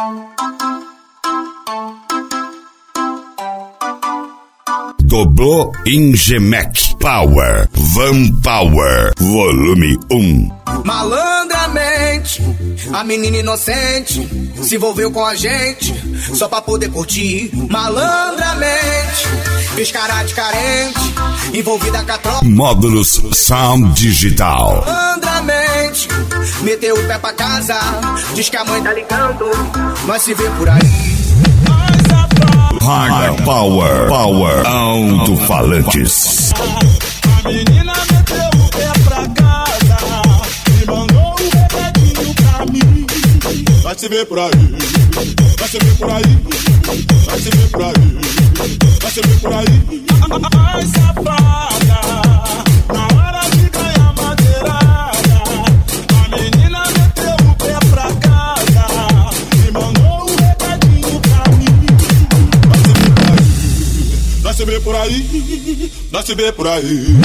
Doblô Ingemec Power Van Power Volume 1. Malandramente, a menina inocente se envolveu com a gente só pra poder curtir. Malandramente, fez cara de carente, envolvida com a tropa. Módulos Sound Digital. Malandramente, meteu o pé pra casa, diz que a mãe tá ligando, mas se vê por aí. High Power Alto-falantes. A menina meteu o pé pra casa e mandou um recadinho pra mim. Vai se ver por aí, vai se ver por aí, vai se ver por aí, vai se ver por aí. Ai, safada, na hora de ganhar madeirada, a menina meteu o pé pra casa e mandou um recadinho pra mim. Vai se ver por aí, vai se ver por aí.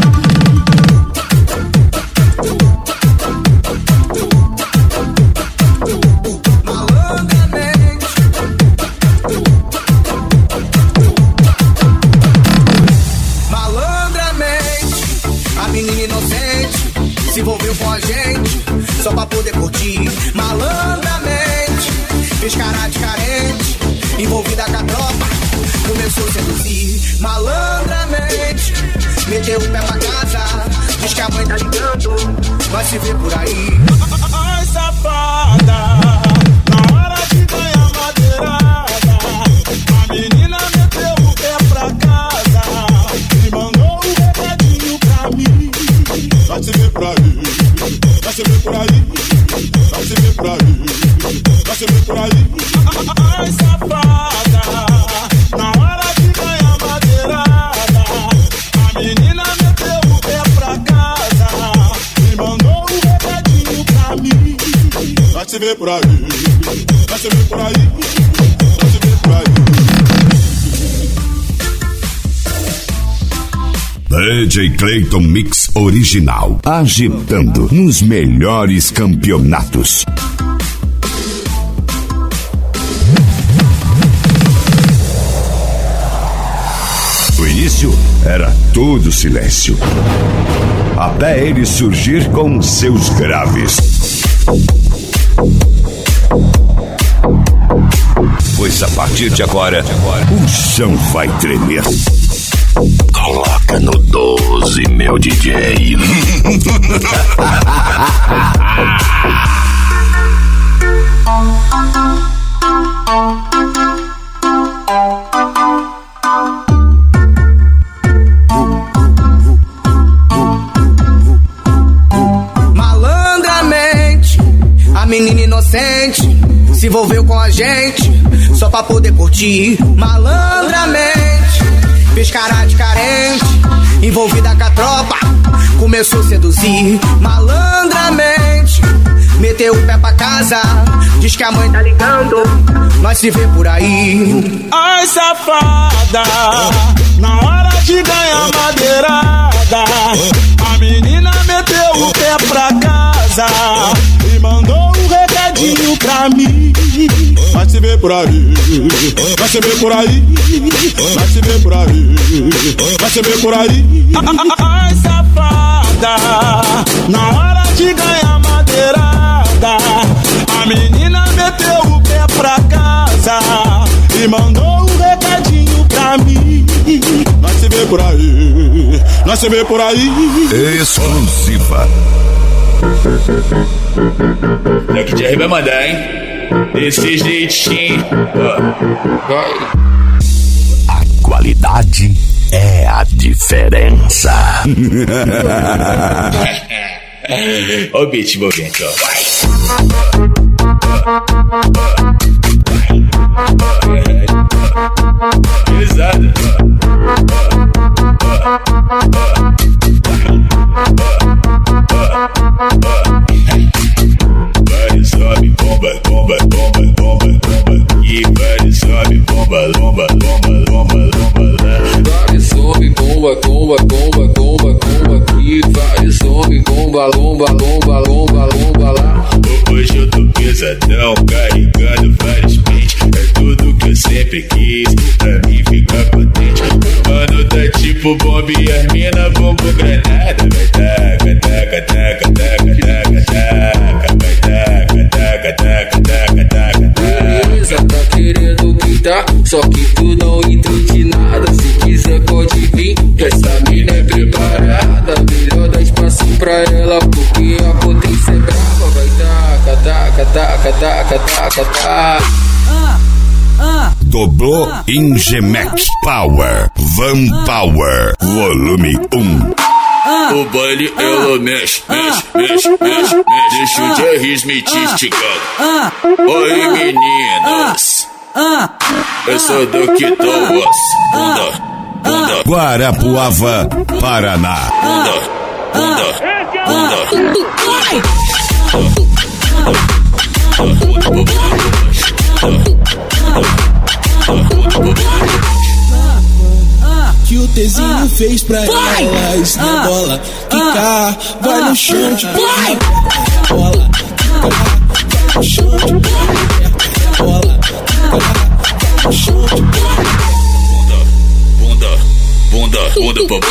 Malandramente, a menina inocente se envolveu com a gente só pra poder curtir. Malandramente, fez cara de carente, envolvida com a tropa, começou a seduzir. Malandramente, meteu o pé pra casa, diz que a mãe tá ligando, vai se ver por aí. Ai, safada, na hora de ganhar madeirada, a menina meteu o pé pra casa e mandou um recadinho pra mim. Vai se ver por aí, vai se ver por aí, vai se ver por aí, vai se ver por aí. Ai, safada, na hora de ganhar madeirada, a menina meteu o pé pra casa e mandou um recadinho pra mim. Vai se ver por aí, vai se ver por aí, vai se ver por aí. DJ Clayton Mix Original, agitando nos melhores campeonatos. No início era tudo silêncio, até ele surgir com seus graves. Pois a partir de agora, o chão vai tremer. Coloca no 12, meu DJ. Malandramente, a menina inocente se envolveu com a gente só pra poder curtir. Malandramente, fez cara de carente, envolvida com a tropa, começou a seduzir. Malandramente, meteu o pé pra casa, diz que a mãe tá ligando, nós se vê por aí. Ai, safada, na hora de ganhar madeirada, a menina meteu o pé pra casa e mandou um recadinho pra mim. Vai se ver por aí, vai se ver por aí, vai se ver por aí, vai se ver por aí. Ai, safada, na hora de ganhar madeirada, a menina meteu o pé pra casa e mandou um recadinho pra mim. Vai se ver por aí, vai se ver por aí. Exclusiva. Black Jerry vai mandar, hein? Esse jeitinho. A qualidade é a diferença. Ó o beat envolvente, ó. Pesado. Vai, sobe, bomba, bomba, bomba, bomba, bomba. E vai, sobe, bomba, lomba, lomba, lomba, lomba. Vai, sobe, bomba, bomba, bomba, bomba, bomba. E vai, sobe, bomba, lomba, lomba, lomba, lomba lá. Hoje eu tô pesado. pesadão, carregando vários pentes. É tudo que eu sempre quis, pra mim ficar contente. O mano tá tipo bomba e as mina bombo granada. Vai taca, taca, taca, taca, taca, taca. Vai taca, taca, taca, taca, taca, taca. Beleza, tá querendo gritar, só que tu não entende nada. Se quiser pode vir, que essa mina é preparada. Melhor dar espaço pra ela, porque a potência é brava. Vai taca, taca, taca, taca, taca, taca. Doblô Ingemec Power, Van Power, volume 1. O baile ela mexe, mexe, mexe, mexe, mexe. Deixa o Jerry Smith esticado. Oi meninas, essa daqui tá osso. Bunda, bunda, Guarapuava, Paraná. bunda, bunda, Que o Tzinho fez pra elas, rebola, quicar, vai no chão de bola, quicar, vai no chão de bola, quicar, no chão de bunda, bunda, bunda, bunda,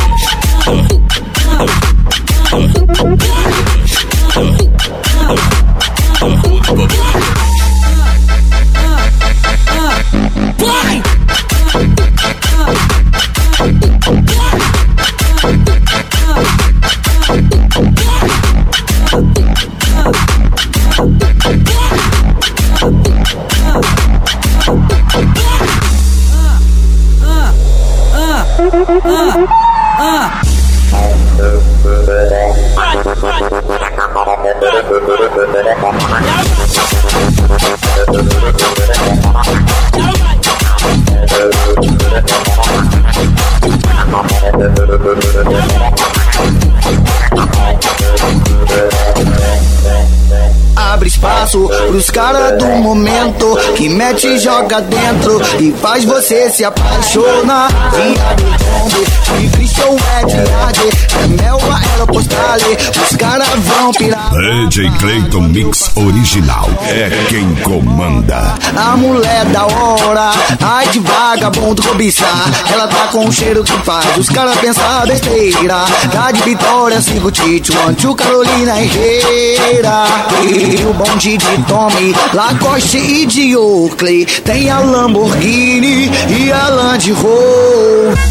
Abre espaço pros caras do momento, que mete e joga dentro e faz você se apaixonar. Viado bombo, e Christian é Melba, ela postale, os caras vão pirar. DJ Clayton Mix Original é quem comanda. A mulher da hora, ai de vagabundo cobiçar. Ela tá com um cheiro que faz os caras pensar besteira. Tá de Vitória, sigo Tite, Antio, Carolina Herrera. E o bonde de Tommy, Lacoste e de Oakley. Tem a Lamborghini e a Land Rover.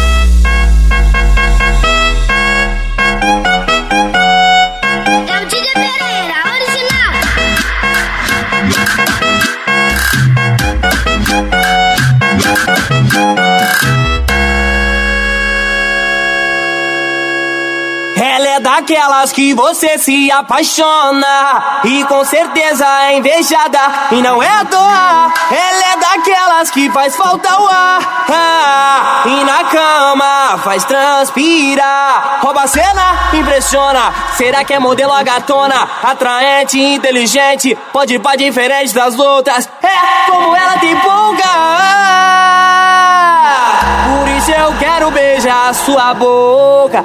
Ela é daquelas que você se apaixona e com certeza é invejada e não é à toa. Ela é daquelas que faz falta o ar e na cama faz transpirar. Rouba a cena, impressiona. Será que é modelo a gatona? Atraente, inteligente, pode ir pra diferente das outras. É como ela te empolga. Por isso eu quero beijar a sua boca.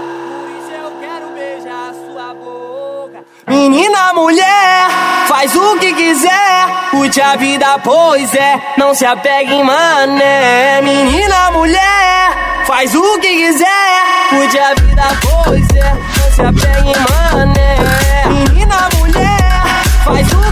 Menina, mulher, faz o que quiser, curte a vida, pois é, não se apegue em mané. Menina, mulher, faz o que quiser, curte a vida, pois é, não se apegue em mané. Menina, mulher, faz o